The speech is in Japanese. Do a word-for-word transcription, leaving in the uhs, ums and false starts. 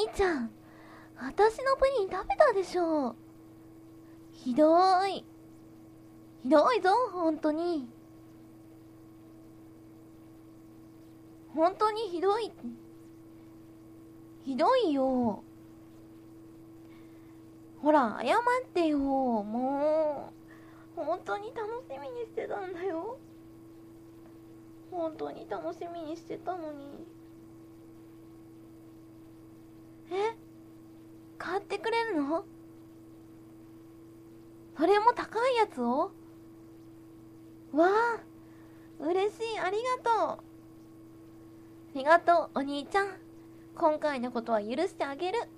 兄ちゃん、私のプリン食べたでしょ。ひどーい。ひどいぞ、ほんとに。ほんとにひどい。ひどいよ。ほら、謝ってよ。もう、ほんとに楽しみにしてたんだよ。ほんとに楽しみにしてたのに。え？買ってくれるの？それも高いやつを？わあ、嬉しい、ありがとう。ありがとう、お兄ちゃん。今回のことは許してあげる。